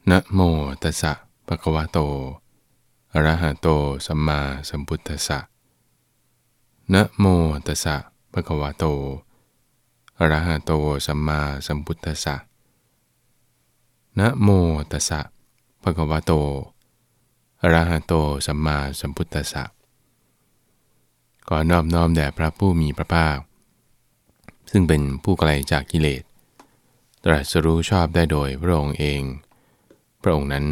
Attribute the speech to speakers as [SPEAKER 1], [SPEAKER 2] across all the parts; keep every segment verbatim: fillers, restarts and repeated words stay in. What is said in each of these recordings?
[SPEAKER 1] นะโมตัสสะภะคะวะโตอะระหะโตสัมมาสัมพุทธัสสะนะโมตัสสะภะคะวะโตอะระหะโตสัมมาสัมพุทธัสสะนะโมตัสสะภะคะวะโตอะระหะโตสัมมาสัมพุทธัสสะขอนอบน้อมแด่พระผู้มีพระภาคซึ่งเป็นผู้ไกลจากกิเลสตรัสรู้ชอบได้โดยพระองค์เองพระองค์นั้น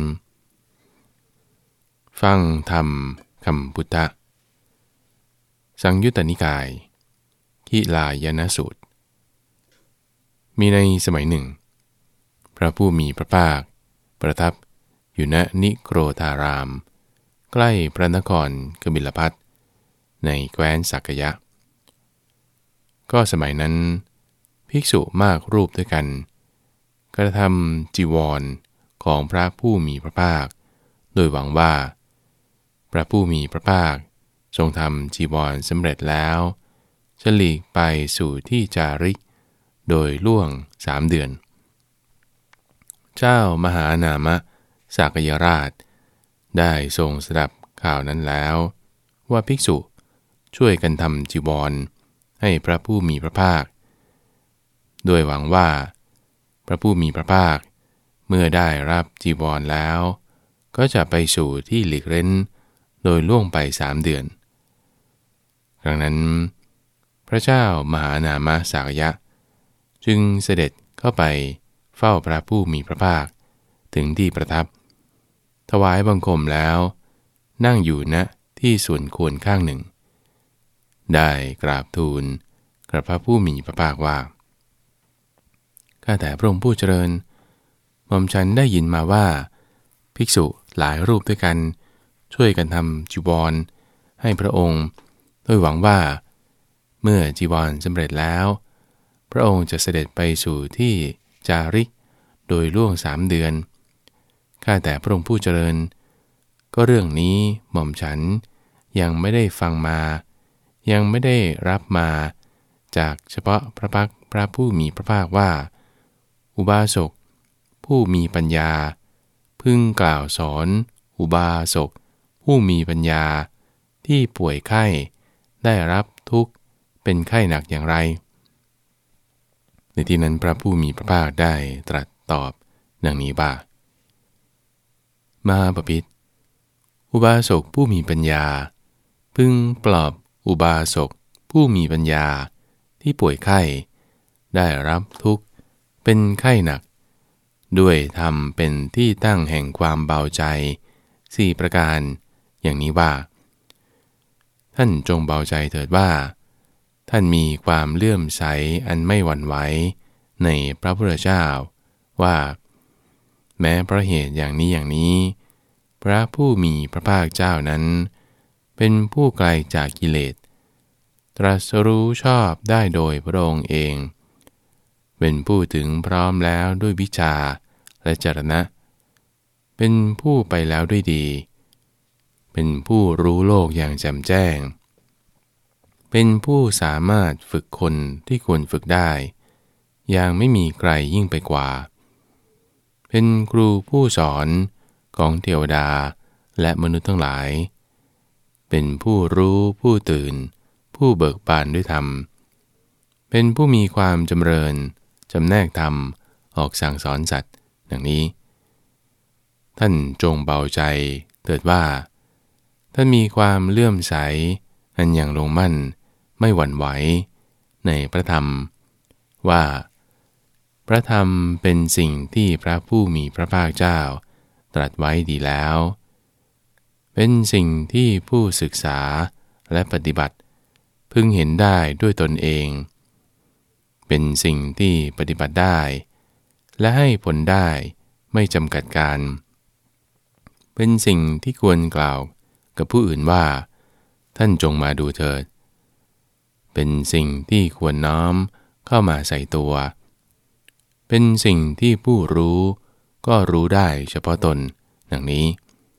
[SPEAKER 1] ฟังธรรมคำพุทธะสังยุตตนิกายขิลายนสูตรมีในสมัยหนึ่งพระผู้มีพระภาคประทับอยู่ณนิโครธารามใกล้พระนครกบิลพัสต์ในแคว้นสักยะก็สมัยนั้นภิกษุมากรูปด้วยกันกระทำจีวรของพระผู้มีพระภาคโดยหวังว่าพระผู้มีพระภาคทรงทำจีวรสำเร็จแล้วจะหลีกไปสู่ที่จาริกโดยล่วงสามเดือนเจ้ามหานามะสากยราชได้ทรงสดับข่าวนั้นแล้วว่าภิกษุช่วยกันทำจีวรให้พระผู้มีพระภาคโดยหวังว่าพระผู้มีพระภาคเมื่อได้รับจีวรแล้วก็จะไปสู่ที่หลีกเร้นโดยล่วงไปสามเดือนครั้งนั้นพระเจ้ามหานามสากยะจึงเสด็จเข้าไปเฝ้าพระผู้มีพระภาคถึงที่ประทับถวายบังคมแล้วนั่งอยู่ณที่ส่วนควรข้างหนึ่งได้กราบทูลกับพระผู้มีพระภาคว่าข้าแต่พระองค์ผู้เจริญหม่อมฉันได้ยินมาว่าภิกษุหลายรูปด้วยกันช่วยกันทำจีวรให้พระองค์โดยหวังว่าเมื่อจีวรสำเร็จแล้วพระองค์จะเสด็จไปสู่ที่จาริกโดยล่วงสามเดือนข้าแต่พระองค์ผู้เจริญก็เรื่องนี้หม่อมฉันยังไม่ได้ฟังมายังไม่ได้รับมาจากเฉพาะพระพักพระผู้มีพระภาคว่าอุบาสกผู้มีปัญญาพึงกล่าวสอนอุบาสกผู้มีปัญญาที่ป่วยไข้ได้รับทุกข์เป็นไข้หนักอย่างไรในที่นั้นพระผู้มีพระภาคได้ตรัสตอบดังนี้ว่า มหาบพิตรอุบาสกผู้มีปัญญาพึงปลอบอุบาสกผู้มีปัญญาที่ป่วยไข้ได้รับทุกข์เป็นไข้หนักด้วยธรรมเป็นที่ตั้งแห่งความเบาใจสี่ประการอย่างนี้ว่าท่านจงเบาใจเถิดว่าท่านมีความเลื่อมใสอันไม่หวั่นไหวในพระพุทธเจ้าว่าแม้เพราะเหตุอย่างนี้อย่างนี้พระผู้มีพระภาคเจ้านั้นเป็นผู้ไกลจากกิเลสตรัสรู้ชอบได้โดยพระองค์เองเป็นผู้ถึงพร้อมแล้วด้วยวิชาและจรณะเป็นผู้ไปแล้วด้วยดีเป็นผู้รู้โลกอย่างแจ่มแจ้งเป็นผู้สามารถฝึกคนที่ควรฝึกได้อย่างไม่มีใครยิ่งไปกว่าเป็นครูผู้สอนของเทวดาและมนุษย์ทั้งหลายเป็นผู้รู้ผู้ตื่นผู้เบิกบานด้วยธรรมเป็นผู้มีความจำเริญจำแนกธรรมออกสั่งสอนสัตว์ดังนี้ท่านจงเบาใจเถิดว่าท่านมีความเลื่อมใสอันอย่างลงมั่นไม่หวั่นไหวในพระธรรมว่าพระธรรมเป็นสิ่งที่พระผู้มีพระภาคเจ้าตรัสไว้ดีแล้วเป็นสิ่งที่ผู้ศึกษาและปฏิบัติพึงเห็นได้ด้วยตนเองเป็นสิ่งที่ปฏิบัติได้และให้ผลได้ไม่จำกัดการเป็นสิ่งที่ควรกล่าวกับผู้อื่นว่าท่านจงมาดูเถิดเป็นสิ่งที่ควรน้อมเข้ามาใส่ตัวเป็นสิ่งที่ผู้รู้ก็รู้ได้เฉพาะตนดังนี้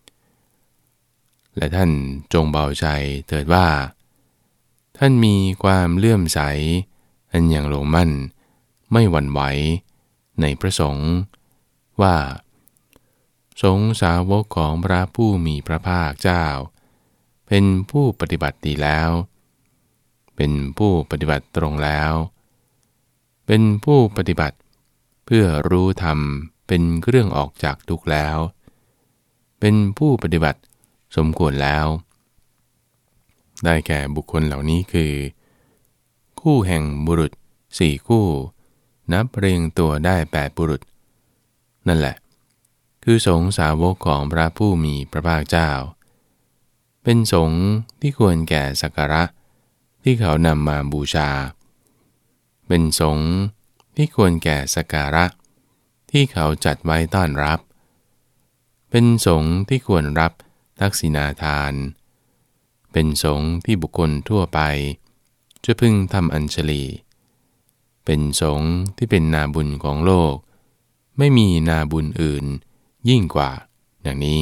[SPEAKER 1] และท่านจงเบาใจเถิดว่าท่านมีความเลื่อมใสอันอย่างลงมั่นไม่หวั่นไหวในพระสงฆ์ว่าสงฆ์สาวกของพระผู้มีพระภาคเจ้าเป็นผู้ปฏิบัติดีแล้วเป็นผู้ปฏิบัติตรงแล้วเป็นผู้ปฏิบัติเพื่อรู้ธรรมเป็นเครื่องออกจากทุกข์แล้วเป็นผู้ปฏิบัติสมควรแล้วได้แก่บุคคลเหล่านี้คือคู่แห่งบุรุษสี่คู่นับเรียงตัวได้แปดบุรุษนั่นแหละคือสงฆ์สาวกของพระผู้มีพระภาคเจ้าเป็นสงฆ์ที่ควรแก่สักการะที่เขานำมาบูชาเป็นสงฆ์ที่ควรแก่สักการะที่เขาจัดไว้ต้อนรับเป็นสงฆ์ที่ควรรับทักษิณาทานเป็นสงฆ์ที่บุคคลทั่วไปจะพึงทำอัญชลีเป็นสงฆ์ที่เป็นนาบุญของโลกไม่มีนาบุญอื่นยิ่งกว่าอย่างนี้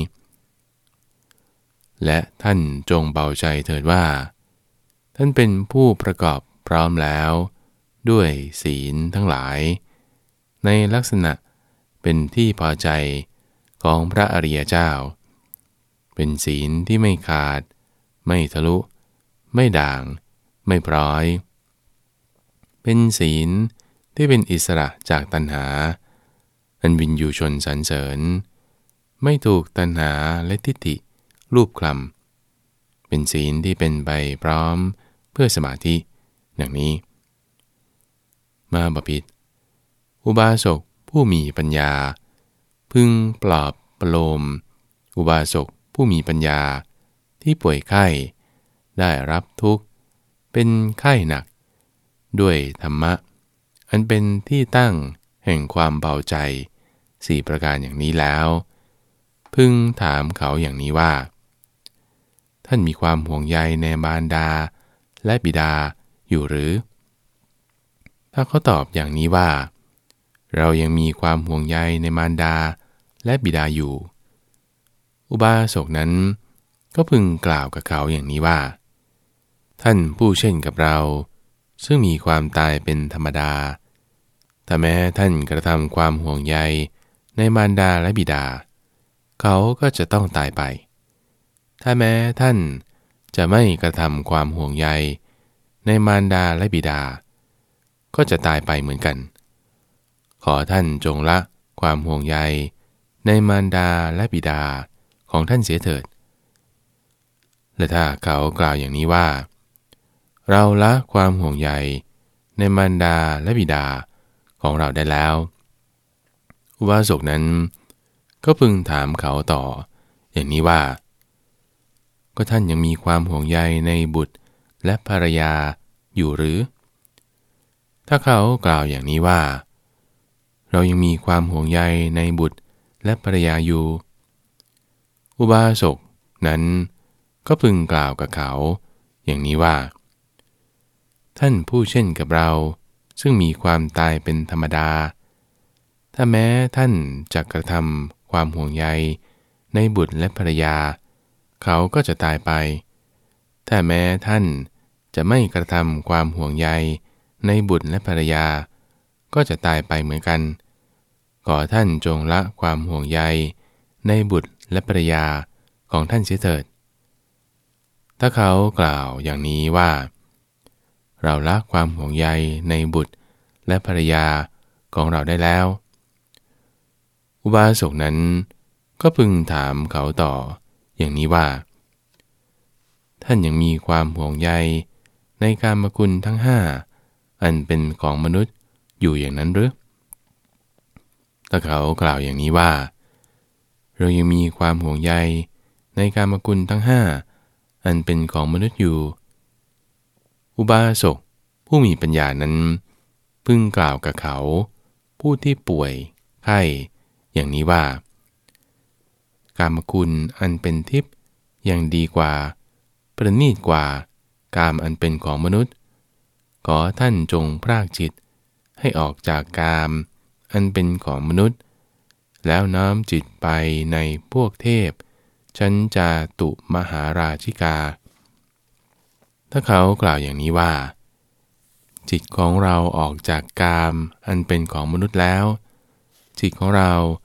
[SPEAKER 1] และท่านจงเบาใจเถิดว่าท่านเป็นผู้ประกอบพร้อมแล้วด้วยศีลทั้งหลายในลักษณะเป็นที่พอใจของพระอริยเจ้าเป็นศีลที่ไม่ขาดไม่ทะลุไม่ด่างไม่พร้อยเป็นศีลที่เป็นอิสระจากตัณหาอันวินยูชนสรรเสริญไม่ถูกตัณหาและทิฏฐิรูปคลำเป็นศีลที่เป็นไปพร้อมเพื่อสมาธิอย่างนี้มาบพิตรอุบาสกผู้มีปัญญาพึงปลอบประโลมอุบาสกผู้มีปัญญาที่ป่วยไข้ได้รับทุกข์เป็นไข้หนักด้วยธรรมะอันเป็นที่ตั้งแห่งความเบาใจสี่ประการอย่างนี้แล้วพึงถามเขาอย่างนี้ว่าท่านมีความห่วงใยในมารดาและบิดาอยู่หรือถ้าเขาตอบอย่างนี้ว่าเรายังมีความห่วงใยในมารดาและบิดาอยู่อุบาสกนั้นก็พึงกล่าวกับเขาอย่างนี้ว่าท่านผู้เช่นกับเราซึ่งมีความตายเป็นธรรมดาถ้าแม้ท่านกระทำความห่วงใยในมารดาและบิดาเขาก็จะต้องตายไปถ้าแม้ท่านจะไม่กระทำความห่วงใยในมารดาและบิดาก็จะตายไปเหมือนกันขอท่านจงละความห่วงใยในมารดาและบิดาของท่านเสียเถิดและถ้าเขากล่าวอย่างนี้ว่าเราละความห่วงใยในมารดาและบิดาของเราได้แล้วอุบาสกนั้นก็พึงถามเขาต่ออย่างนี้ว่าก็ท่านยังมีความห่วงใยในบุตรและภรรยาอยู่หรือถ้าเขากล่าวอย่างนี้ว่าเรายังมีความห่วงใยในบุตรและภรรยาอยู่อุบาสกนั้นก็พึงกล่าวกับเขาอย่างนี้ว่าท่านผู้เช่นกับเราซึ่งมีความตายเป็นธรรมดาถ้าแม้ท่านจะกระทำความห่วงใยในบุตรและภรรยาเขาก็จะตายไปถ้าแม้ท่านจะไม่กระทำความห่วงใยในบุตรและภรรยาก็จะตายไปเหมือนกันขอท่านจงละความห่วงใยในบุตรและภรรยาของท่านเสียเถิดถ้าเขากล่าวอย่างนี้ว่าเราละความห่วงใยในบุตรและภรรยาของเราได้แล้วอุบาสกนั้นก็พึงถามเขาต่ออย่างนี้ว่าท่านยังมีความห่วงใยในกามคุณทั้งห้าอันเป็นของมนุษย์อยู่อย่างนั้นหรือถ้าเขากล่าวอย่างนี้ว่าเรายังมีความห่วงใยในกามคุณทั้งห้าอันเป็นของมนุษย์อยู่อุบาสกผู้มีปัญญานั้นพึงกล่าวกับเขาผู้ที่ป่วยไข้อย่างนี้ว่ากามคุณอันเป็นทิพย์ยังดีกว่าประณีตกว่ากามอันเป็นของมนุษย์ขอท่านจงพรากจิตให้ออกจากกามอันเป็นของมนุษย์แล้วน้อมจิตไปในพวกเทพชั้นจาตุมหาราชิกาถ้าเขากล่าวอย่างนี้ว่าจิตของเราออกจากกามอันเป็นของมนุษย์แล้วจิตของเรา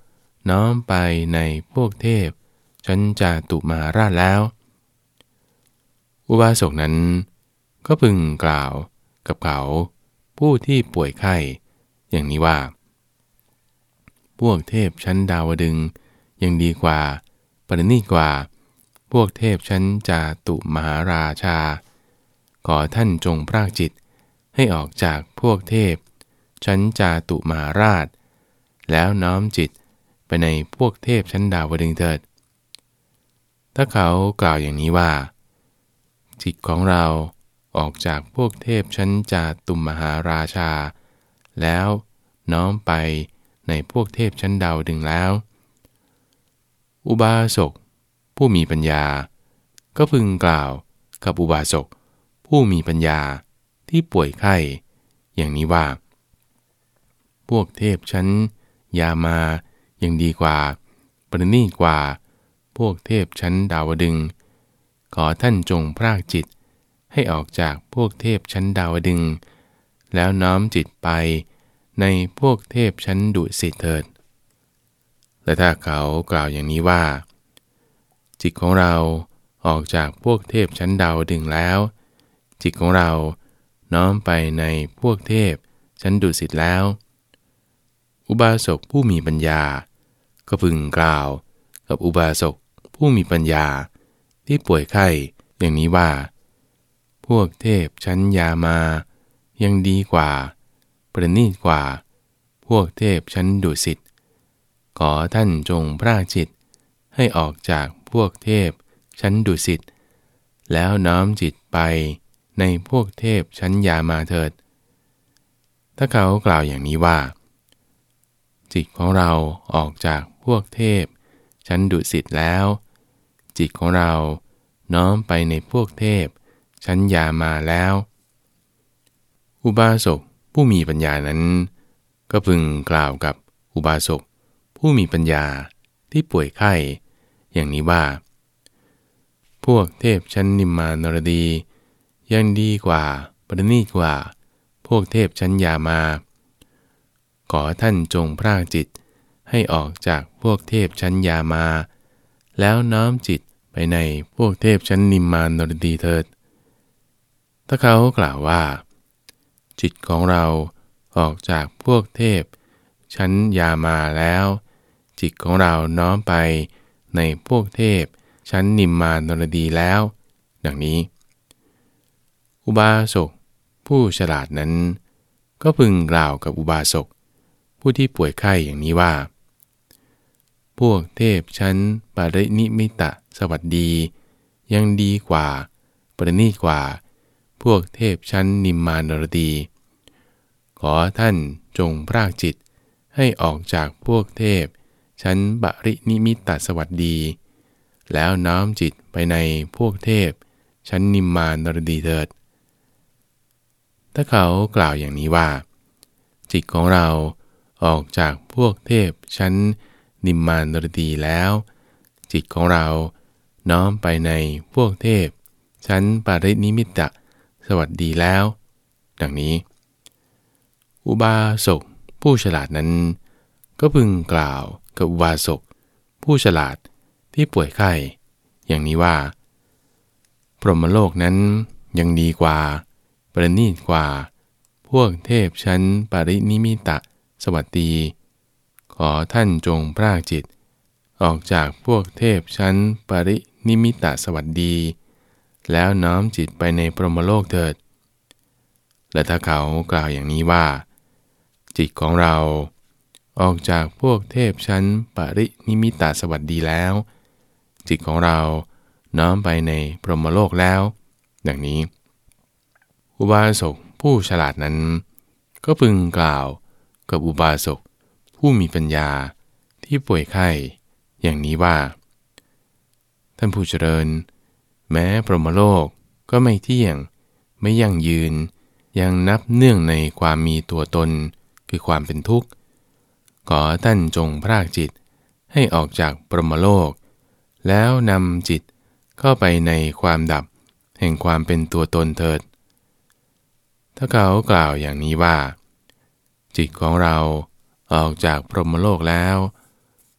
[SPEAKER 1] น้อมไปในพวกเทพชั้นจาตุมหาราชแล้วอุบาสกนั้นก็พึงกล่าวกับเขาผู้ที่ป่วยไข้อย่างนี้ว่าพวกเทพชั้นดาวดึงส์ยังดีกว่าประณีตกว่าพวกเทพชั้นจาตุมหาราชาขอท่านจงพรากจิตให้ออกจากพวกเทพชั้นจาตุมหาราชแล้วน้อมจิตไปในพวกเทพชั้นดาวดึงส์เถิดถ้าเขากล่าวอย่างนี้ว่าจิตของเราออกจากพวกเทพชั้นจาตุมหาราชาแล้วน้อมไปในพวกเทพชั้นดาวดึงส์แล้วอุบาสกผู้มีปัญญาก็พึงกล่าวกับอุบาสกผู้มีปัญญาที่ป่วยไข้อย่างนี้ว่าพวกเทพชั้นยามายังดีกว่าประณีตกว่าพวกเทพชั้นดาวดึงส์ขอท่านจงพรากจิตให้ออกจากพวกเทพชั้นดาวดึงส์แล้วน้อมจิตไปในพวกเทพชั้นดุสิตเถิดและถ้าเขากล่าวอย่างนี้ว่าจิตของเราออกจากพวกเทพชั้นดาวดึงส์แล้วจิตของเราน้อมไปในพวกเทพชั้นดุสิตแล้วอุบาสกผู้มีปัญญาก็พึงกล่าวกับอุบาสกผู้มีปัญญาที่ป่วยไข้อย่างนี้ว่าพวกเทพชั้นยามายังดีกว่าประณีตกว่าพวกเทพชั้นดุสิตขอท่านจงพรากจิตให้ออกจากพวกเทพชั้นดุสิตแล้วน้อมจิตไปในพวกเทพชั้นยามาเถิดถ้าเขากล่าวอย่างนี้ว่าจิตของเราออกจากพวกเทพชั้นดุสิตแล้วจิตของเราน้อมไปในพวกเทพชั้นยามาแล้วอุบาสกผู้มีปัญญานั้นก็พึงกล่าวกับอุบาสกผู้มีปัญญาที่ป่วยไข้อย่างนี้ว่าพวกเทพชั้นนิมมานรดียังดีกว่าประณีตกว่าพวกเทพชั้นยามาขอท่านจงพรากจิตให้ออกจากพวกเทพชั้นยามาแล้วน้อมจิตไปในพวกเทพชั้นนิมมานรดีเถิดถ้าเขากล่าวว่าจิตของเราออกจากพวกเทพชั้นยามาแล้วจิตของเราน้อมไปในพวกเทพชั้นนิมมานรดีแล้วดังนี้อุบาสกผู้ฉลาดนั้นก็พึงกล่าวกับอุบาสกผู้ที่ป่วยไข้อย่างนี้ว่าพวกเทพชั้นปรินิมิตสวัสดียังดีกว่าประณีตกว่าพวกเทพชั้นนิมมานรดีขอท่านจงพรากจิตให้ออกจากพวกเทพชั้นปรินิมิตสวัสดีแล้วน้อมจิตไปในพวกเทพชั้นนิมมานรดีเถิดถ้าเขากล่าวอย่างนี้ว่าจิตของเราออกจากพวกเทพชั้นนิมมานรดีแล้วจิตของเราน้อมไปในพวกเทพชั้นปรินิมิตสวัสดีแล้วดังนี้อุบาสกผู้ฉลาดนั้นก็พึงกล่าวกับอุบาสกผู้ฉลาดที่ป่วยไข้อย่างนี้ว่าพรหมโลกนั้นยังดีกว่าประณีตกว่าพวกเทพชั้นปรินิมิตสวัสดีขอท่านจงพรากจิตออกจากพวกเทพชั้นปรินิมิตสวัสดีแล้วน้อมจิตไปในพรหมโลกเถิดและถ้าเขากล่าวอย่างนี้ว่าจิตของเราออกจากพวกเทพชั้นปรินิมิตสวัสดีแล้วจิตของเราน้อมไปในพรหมโลกแล้วดังนี้อุบาสกผู้ฉลาดนั้นก็พึงกล่าวกับอุบาสกผู้มีปัญญาที่ป่วยไข้อย่างนี้ว่าท่านผู้เจริญแม้พรหมโลกก็ไม่เที่ยงไม่ยั่งยืนยังนับเนื่องในความมีตัวตนคือความเป็นทุกข์ขอท่านจงพรากจิตให้ออกจากพรหมโลกแล้วนำจิตเข้าไปในความดับแห่งความเป็นตัวตนเถิดถ้าเขากล่าวอย่างนี้ว่าจิตของเราออกจากพรหมโลกแล้ว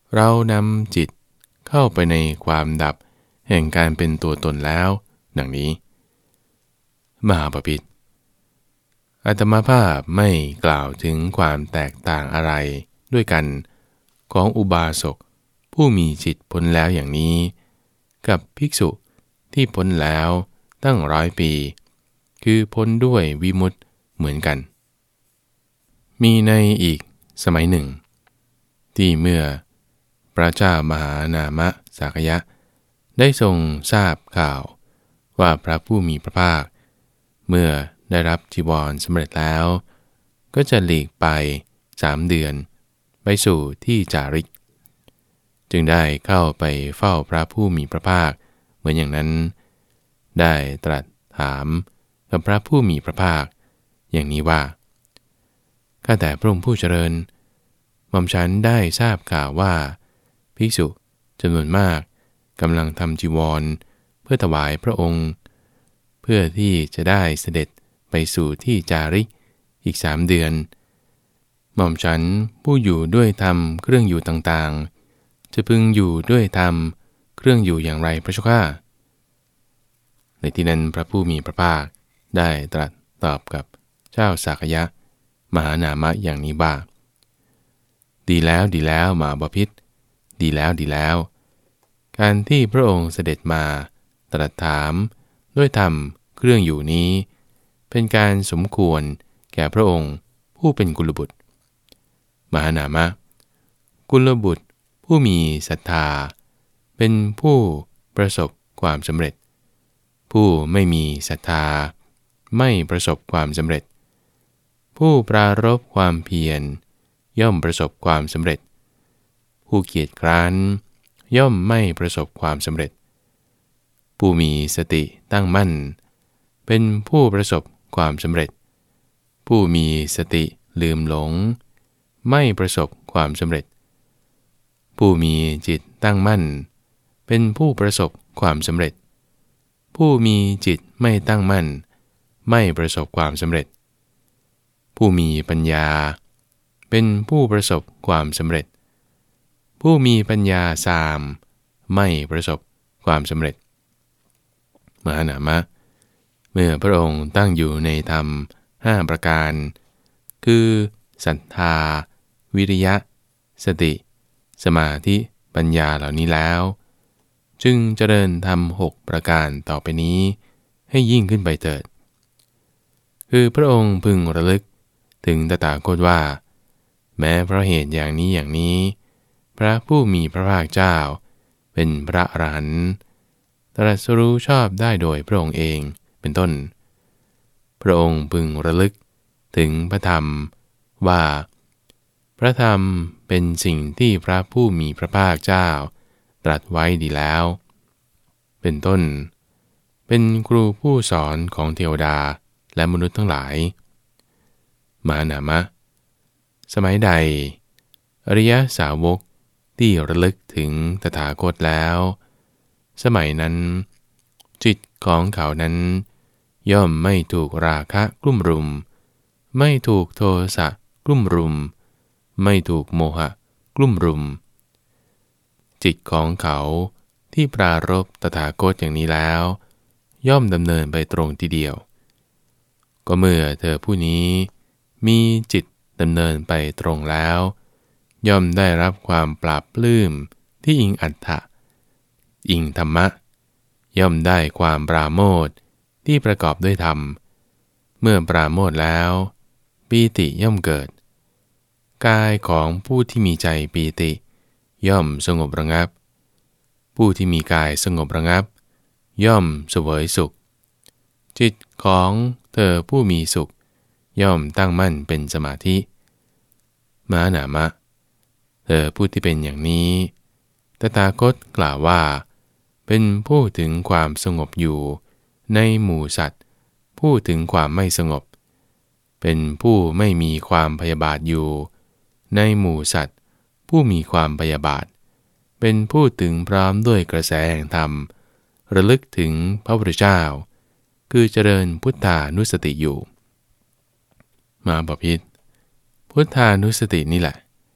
[SPEAKER 1] เรานำจิตเข้าไปในความดับแห่งการเป็นตัวตนแล้วดังนี้มหาบพิตรอาตมาภาพไม่กล่าวถึงความแตกต่างอะไรด้วยกันของอุบาสกผู้มีจิตพ้นแล้วอย่างนี้กับภิกษุที่พ้นแล้วตั้งร้อยปีคือพ้นด้วยวิมุตติเหมือนกันมีในอีกสมัยหนึ่งที่เมื่อพระเจ้ามหานามสากยะได้ทรงทราบข่าวว่าพระผู้มีพระภาคเมื่อได้รับจีวรสำเร็จแล้วก็จะหลีกไปสามเดือนไปสู่ที่จาริกจึงได้เข้าไปเฝ้าพระผู้มีพระภาคเหมือนอย่างนั้นได้ตรัสถามกับพระผู้มีพระภาคอย่างนี้ว่าข้าแต่พระองค์ผู้เจริญหม่อมฉันได้ทราบข่าวว่าภิกษุจำนวนมากกำลังทำจีวรเพื่อถวายพระองค์เพื่อที่จะได้เสด็จไปสู่ที่จาริกอีกสามเดือนหม่อมฉันผู้อยู่ด้วยธรรมเครื่องอยู่ต่างๆจะพึงอยู่ด้วยธรรมเครื่องอยู่อย่างไรพระเจ้าข้าในที่นั้นพระผู้มีพระภาคได้ตรัสตอบกับเจ้าสากยะมหานามะอย่างนี้ว่าดีแล้วดีแล้วมหาบพิตรดีแล้วดีแล้วการที่พระองค์เสด็จมาตรัสถามด้วยธรรมเครื่องอยู่นี้เป็นการสมควรแก่พระองค์ผู้เป็นกุลบุตรมหานามะกุลบุตรผู้มีศรัทธาเป็นผู้ประสบความสำเร็จผู้ไม่มีศรัทธาไม่ประสบความสำเร็จผู้ปรารภความเพียรย่อมประสบความสำเร็จผู้เกียจคร้านย่อมไม่ประสบความสำเร็จผู้มีสติตั้งมั่นเป็นผู้ประสบความสำเร็จผู้มีสติลืมหลงไม่ประสบความสำเร็จผู้มีจิตตั้งมั่นเป็นผู้ประสบความสำเร็จผู้มีจิตไม่ตั้งมั่นไม่ประสบความสำเร็จผู้มีปัญญาเป็นผู้ประสบความสำเร็จผู้มีปัญญาสามไม่ประสบความสำเร็จมหานามะเมื่อพระองค์ตั้งอยู่ในธรรมห้าประการคือศรัทธาวิริยะสติสมาธิปัญญาเหล่านี้แล้วจึงเจริญธรรมหกประการต่อไปนี้ให้ยิ่งขึ้นไปเถิดคือพระองค์พึงระลึกถึงตถาคตว่าแม้เพราะเหตุอย่างนี้อย่างนี้พระผู้มีพระภาคเจ้าเป็นพระอรหันต์ตรัสรู้ชอบได้โดยพระองค์เองเป็นต้นพระองค์พึงระลึกถึงพระธรรมว่าพระธรรมเป็นสิ่งที่พระผู้มีพระภาคเจ้าตรัสไว้ดีแล้วเป็นต้นเป็นครูผู้สอนของเทวดาและมนุษย์ทั้งหลายมหานามะสมัยใดอริยสาวกที่ระลึกถึงตถาคตแล้วสมัยนั้นจิตของเขานั้นย่อมไม่ถูกราคะกลุ่มรุมไม่ถูกโทสะกลุ่มรุมไม่ถูกโมหะกลุ่มรุมจิตของเขาที่ปรารภตถาคตอย่างนี้แล้วย่อมดำเนินไปตรงทีเดียวก็เมื่อเธอผู้นี้มีจิตดำเนินไปตรงแล้วย่อมได้รับความปราบปลื้มที่อิงอัตถะอิงธรรมะย่อมได้ความปราโมทย์ที่ประกอบด้วยธรรมเมื่อปราโมทย์แล้วปีติย่อมเกิดกายของผู้ที่มีใจปีติย่อมสงบระงับผู้ที่มีกายสงบระงับย่อมเสวยสุขจิตของเธอผู้มีสุขย่อมตั้งมั่นเป็นสมาธิมหานามะเธอผู้ที่เป็นอย่างนี้ตถาคตกล่าวว่าเป็นผู้ถึงความสงบอยู่ในหมู่สัตว์ผู้ถึงความไม่สงบเป็นผู้ไม่มีความพยาบาทอยู่ในหมู่สัตว์ผู้มีความพยาบาทเป็นผู้ถึงพร้อมด้วยกระแสแห่งธรรมระลึกถึงพระพุทธเจ้าคือเจริญพุทธานุสติอยู่มาบพิตรพุทธานุสตินี่แหละ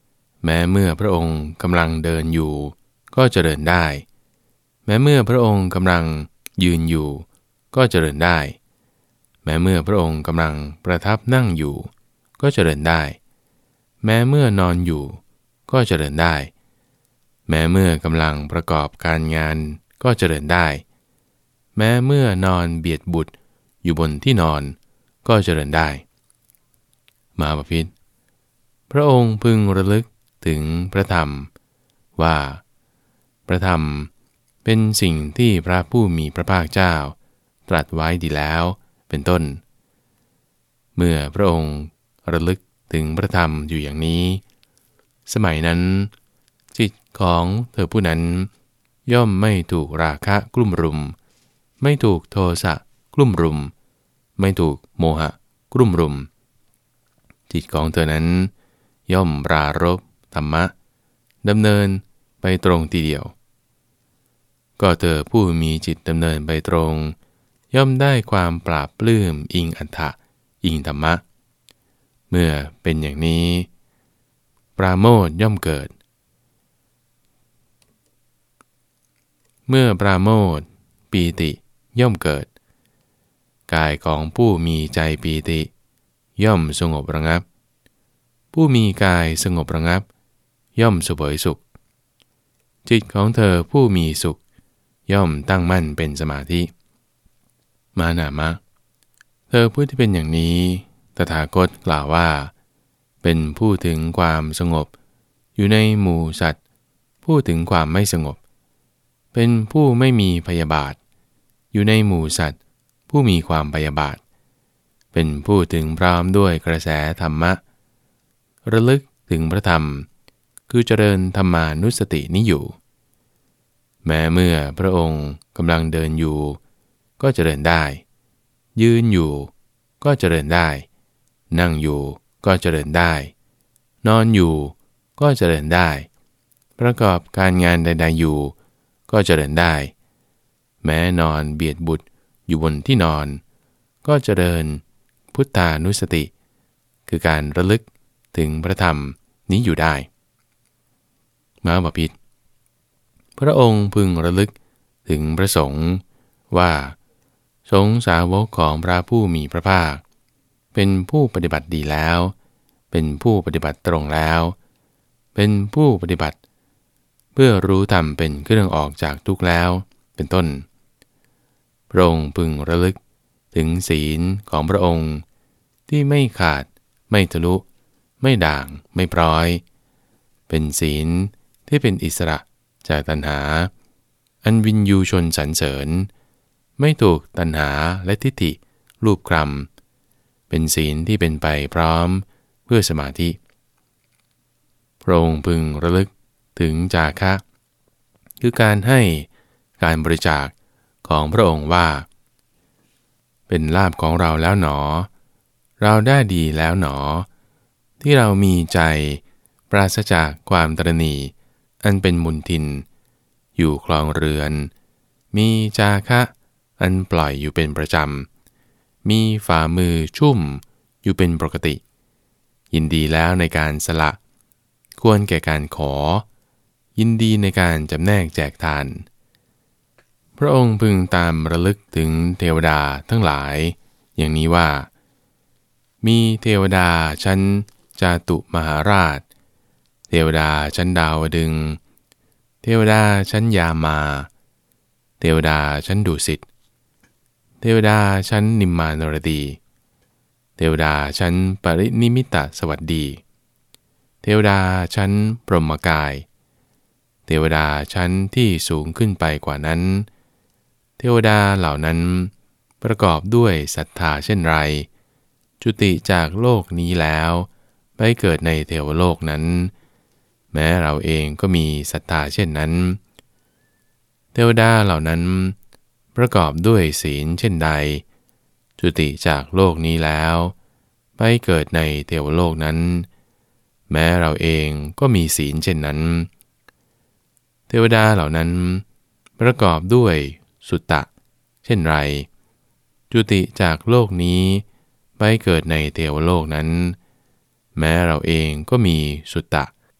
[SPEAKER 1] แม้เมื่อพระองค์กำลังเดินอยู่ก็เจริญได้แม้เมื่อพระองค์กำลังยืนอยู่ก็เจริญได้แม้เมื่อพระองค์กำลังประทับนั่งอยู่ก็เจริญได้แม้เมื่อนอนอยู่ก็เจริญได้แม้เมื่อกำลังประกอบการงานก็เจริญได้แม้เมื่อนอนเบียดบุตรอยู่บนที่นอนก็เจริญได้มหาบพิตรพระองค์พึงระลึกถึงพระธรรมว่าพระธรรมเป็นสิ่งที่พระผู้มีพระภาคเจ้าตรัสไว้ดีแล้วเป็นต้นเมื่อพระองค์ระลึกถึงพระธรรมอยู่อย่างนี้สมัยนั้นจิตของเธอผู้นั้นย่อมไม่ถูกราคะกลุ่มรุมไม่ถูกโทสะกลุ่มรุมไม่ถูกโมหะกลุ่มรุมจิตของเธอนั้นย่อมปรารภธรรมะดำเนินไปตรงทีเดียวก็เธอผู้มีจิตดำเนินไปตรงย่อมได้ความปราบปลื้มอิงอัฏฐะอิงธรรมะเมื่อเป็นอย่างนี้ปราโมทย์ย่อมเกิดเมื่อปราโมทย์ปีติย่อมเกิดกายของผู้มีใจปีติย่อมสงบระงับผู้มีกายสงบระงับย่อมเสวยสุขจิตของเธอผู้มีสุขย่อมตั้งมั่นเป็นสมาธิมานามะเธอผู้ที่เป็นอย่างนี้ตถาคตกล่าวว่าเป็นผู้ถึงความสงบอยู่ในหมู่สัตว์ผู้ถึงความไม่สงบเป็นผู้ไม่มีพยาบาทอยู่ในหมู่สัตว์ผู้มีความพยาบาทเป็นผู้ถึงพร้อมด้วยกระแสธรรมะระลึกถึงพระธรรมคือเจริญธรรมานุสตินี้อยู่แม้เมื่อพระองค์กำลังเดินอยู่ก็เจริญได้ยืนอยู่ก็เจริญได้นั่งอยู่ก็เจริญได้นอนอยู่ก็เจริญได้ประกอบการงานใดๆอยู่ก็เจริญได้แม้นอนเบียดบุตรอยู่บนที่นอนก็เจริญพุทธานุสติคือการระลึกถึงพระธรรมนี้อยู่ได้มหาบพิตรพระองค์พึงระลึกถึงพระสงฆ์ว่าสงฆ์สาวกของพระผู้มีพระภาคเป็นผู้ปฏิบัติดีแล้วเป็นผู้ปฏิบัติตรงแล้วเป็นผู้ปฏิบัติเพื่อรู้ธรรมเป็นเครื่องออกจากทุกข์แล้วเป็นต้นพระองค์พึงระลึกถึงศีลของพระองค์ที่ไม่ขาดไม่ทะลุไม่ด่างไม่พร้อยเป็นศีลที่เป็นอิสระจากตัณหาอันวินยูชนสรรเสริญไม่ถูกตัณหาและทิฏฐิรูปครำเป็นศีลที่เป็นไปพร้อมเพื่อสมาธิพระองค์พึงระลึกถึงจาคะคือการให้การบริจาคของพระองค์ว่าเป็นลาภของเราแล้วหนอเราได้ดีแล้วหนอที่เรามีใจปราศจากความตระหนี่อันเป็นมุนทินอยู่คลองเรือนมีจาคะอันปล่อยอยู่เป็นประจำมีฝ่ามือชุ่มอยู่เป็นปกติยินดีแล้วในการสละควรแก่การขอยินดีในการจำแนกแจกทานพระองค์พึงตามระลึกถึงเทวดาทั้งหลายอย่างนี้ว่ามีเทวดาชั้นจาตุมหาราชเทวดาชั้นดาวดึงส์เทวดาชั้นยามาเทวดาชั้นดุสิตเทวดาชั้นนิมมานรดีเทวดาชั้นปรินิมิตสวัสดีเทวดาชั้นพรหมกายเทวดาชั้นที่สูงขึ้นไปกว่านั้นเทวดาเหล่านั้นประกอบด้วยศรัทธาเช่นไรจุติจากโลกนี้แล้วไปเกิดในเทวโลกนั้นแม้เราเองก็มีศรัทธาเช่นนั้นเทวดาเหล่านั้นประกอบด้วยศีลเช่นใดจุติจากโลกนี้แล้วไปเกิดในเทวโลกนั้นแม้เราเองก็มีศีลเช่นนั้นเทวดาเหล่านั้นประกอบด้วยสุตตะเช่นไรจุติจากโลกนี้ไปเกิดในเทวโลกนั้นแม้เราเองก็มีสุตตะ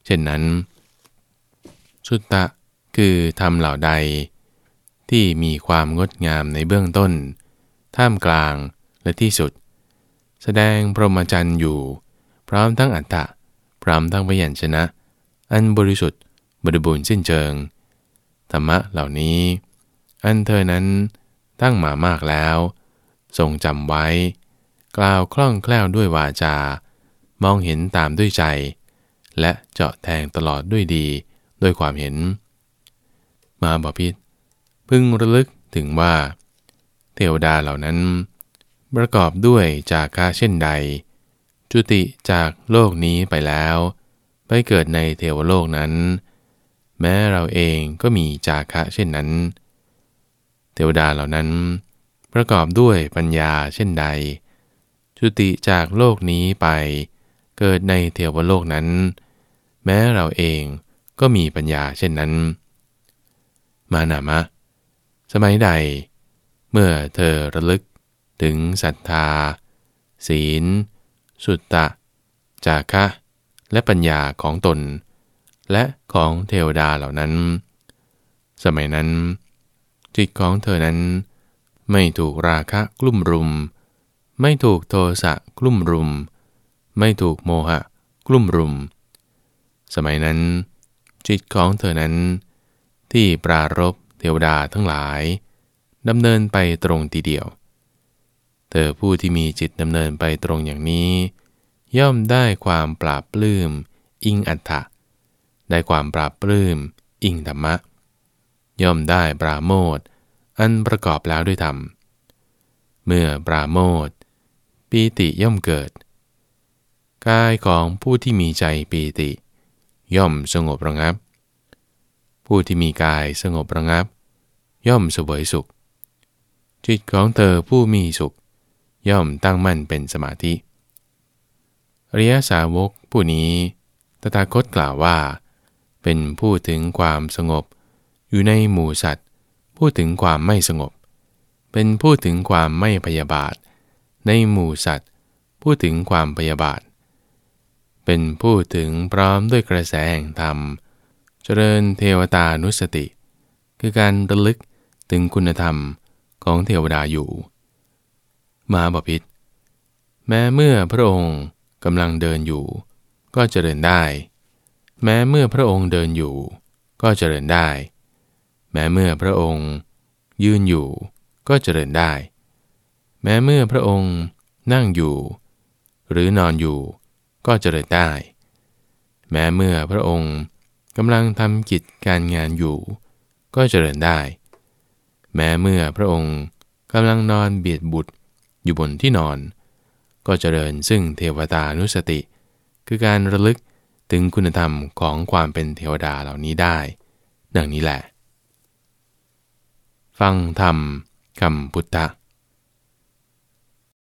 [SPEAKER 1] เช่นนั้นสุตตะคือธรรมเหล่าใดที่มีความงดงามในเบื้องต้นท่ามกลางและที่สุดแสดงพรหมจรรย์อยู่พร้อมทั้งอัตตะพร้อมทั้งพยัญชนะอันบริสุทธิ์บริบูรณ์สิ้นเชิงธรรมะเหล่านี้อันเธอนั้นตั้งมามากแล้วทรงจำไว้กล่าวคล่องแคล่วด้วยวาจามองเห็นตามด้วยใจและเจาะแทงตลอดด้วยดีด้วยความเห็นมหาบพิตรพึงระลึกถึงว่าเทวดาเหล่านั้นประกอบด้วยจาคะเช่นใดจุติจากโลกนี้ไปแล้วไปเกิดในเทวโลกนั้นแม้เราเองก็มีจาคะเช่นนั้นเทวดาเหล่านั้นประกอบด้วยปัญญาเช่นใดจุติจากโลกนี้ไปเกิดในเทวโลกนั้นแม้เราเองก็มีปัญญาเช่นนั้นมานามะสมัยใดเมื่อเธอระลึกถึงศรัทธาศีลสุตตะจาคะและปัญญาของตนและของเทวดาเหล่านั้นสมัยนั้นจิตของเธอนั้นไม่ถูกราคะกลุ่มรุมไม่ถูกโทสะกลุ่มรุมไม่ถูกโมหะกลุ่มรุมสมัยนั้นจิตของเธอนั้นที่ปรารภเทวดาทั้งหลายดำเนินไปตรงทีเดียวเธอผู้ที่มีจิตดำเนินไปตรงอย่างนี้ย่อมได้ความปราบปลื้มอิงอัตถะได้ความปราบปลื้มอิงธรรมะย่อมได้ปราโมทย์อันประกอบแล้วด้วยธรรมเมื่อปราโมทย์ปีติย่อมเกิดกายของผู้ที่มีใจปีติย่อมสงบระงับผู้ที่มีกายสงบระงับย่อมเสวยสุขจิตของเธอผู้มีสุขย่อมตั้งมั่นเป็นสมาธิอริยสาวกผู้นี้ตถาคตกล่าวว่าเป็นผู้ถึงความสงบอยู่ในหมู่สัตว์พูดถึงความไม่สงบเป็นผู้ถึงความไม่พยาบาทในหมู่สัตว์พูดถึงความพยาบาทเป็นผู้ถึงพร้อมด้วยกระแสแห่งธรรมเจริญเทวตานุสติคือการระลึกถึงคุณธรรมของเทวดาอยู่มหาบพิตรแม้เมื่อพระองค์กำลังเดินอยู่ก็เจริญได้แม้เมื่อพระองค์เดินอยู่ก็เจริญได้แม้เมื่อพระองค์ยืนอยู่ก็เจริญได้แม้เมื่อพระองค์นั่งอยู่หรือนอนอยู่ก็เจริญได้แม้เมื่อพระองค์กำลังทำกิจการงานอยู่ก็เจริญได้แม้เมื่อพระองค์กำลังนอนเบียดบุตรอยู่บนที่นอนก็เจริญซึ่งเทวตานุสติคือการระลึกถึงคุณธรรมของความเป็นเทวดาเหล่านี้ได้ดังนี้แหละฟังธรรมคำพุทธ